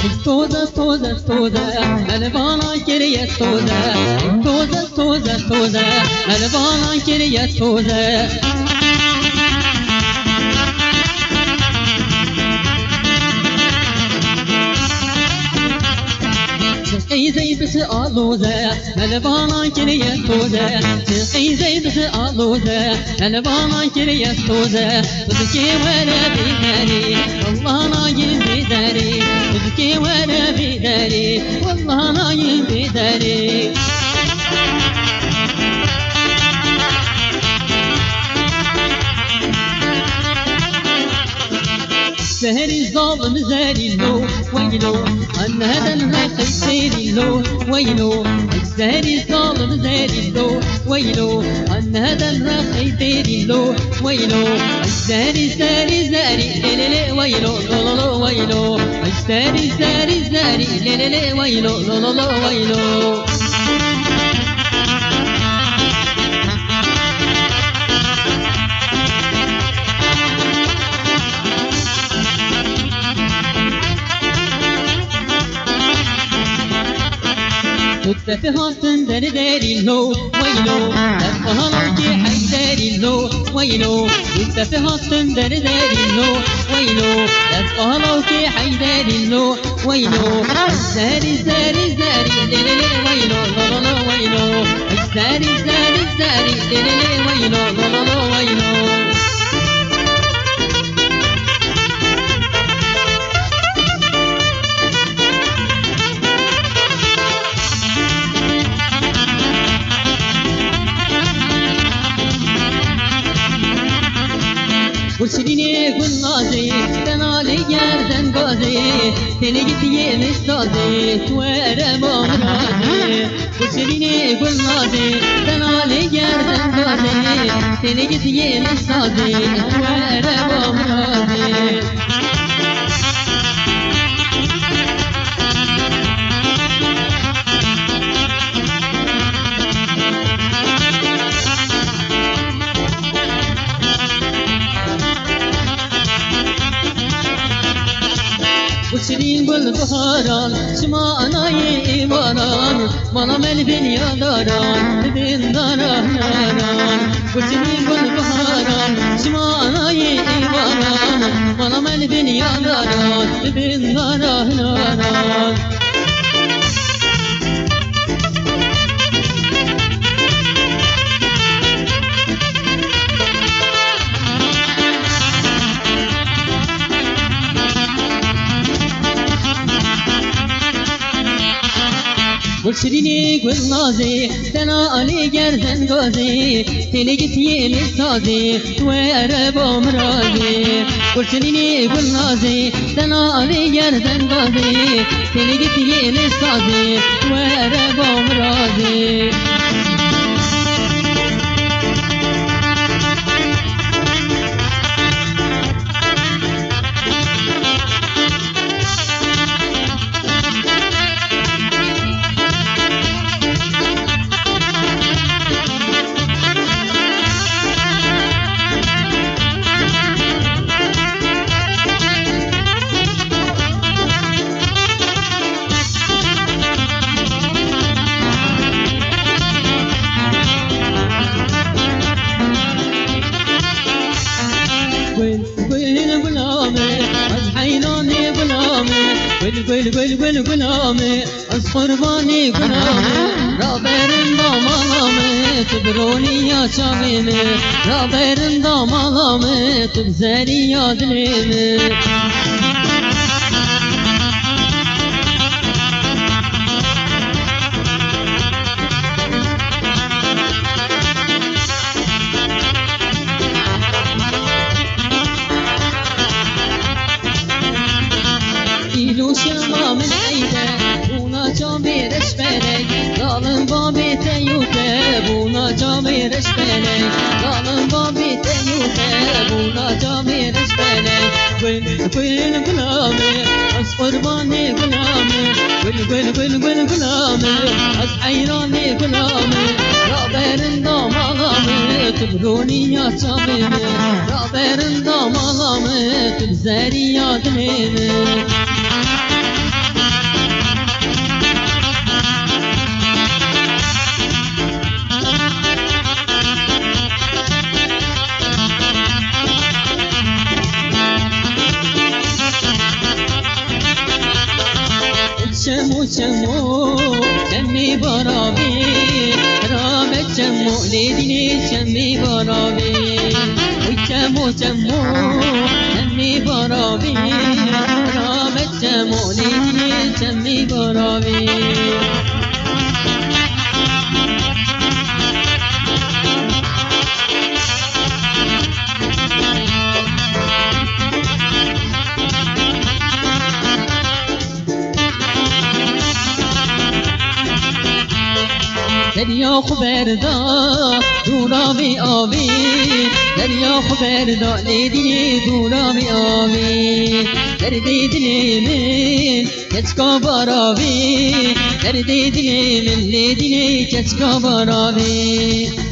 توزه توزه توزه ملبانا كريه توزه توزه توزه توزه ملبانا كريه توزه شقي زيد سألوزة ملبانا كريه توزه شقي زيد سألوزة ملبانا كريه توزه وذكي ولا بيداري والله نايم بداري وذكي ولا بداري والله نايم بداري سهري الظالم زاري له ويلو أن هذا الرخي ساري له ويلو سهري الظالم زاري له ويلو أن هذا الرخي ساري له ويلو سهري ساري زاري ليلي ويلو لا ويلو سهري ساري زاري ليلي ويلو لا ويلو متفهات داري داري لو ويلو أفهمك حي داري لو ويلو متفهات داري داري لو ويلو أفهمك حي داري لو ويلو زاري زاري زاري ليلي ويلو لا ويلو زاري زاري زاري ليلي ويلو لا ويلو Kurşiline gullazi, tenali yerden gazi, seni git yemiş tazi, tuere mamrazi. Kurşiline gullazi, tenali yerden gazi, seni git yemiş tazi, tuere mamrazi. وشرين بالبهاران شما أنا إيمانان مانا ملبن يا داران بين داران وشرين بالبهاران شما أنا إيمانان مانا ملبن يا داران بين داران Kurşirini gullazi, sana ali gerden gazi, seni git yemiş tazi, tuere bomrazi. Kurşirini gullazi, sana ali gerden gazi, seni git yemiş tazi, tuere bomrazi. Gül gülame az qurbani gülame Raberin damalame Tubroni ya çavime Raberin damalame Tubzeri ya dilime Şema min eyde buna camir eşbelek Dalın babi teyuke buna camir eşbelek Dalın babi teyuke buna camir eşbelek Gül gülame az qurbani gülame Gül gülame az hayrani gülame Raberin damalame Tubruni ya çavime Raberin damalame Tubzeri ya dilime چمو چمو چمی باراوی رامت چمو لیدینی چمی باراوی چمو چمو چمی باراوی رامت چمو لیدینی چمی باراوی دریا خبردا دورابی آبی دریا خبردا لیدی دورابی آبی دردی دلی من کچکا باراوی دردی دلی من لیدی کچکا باراوی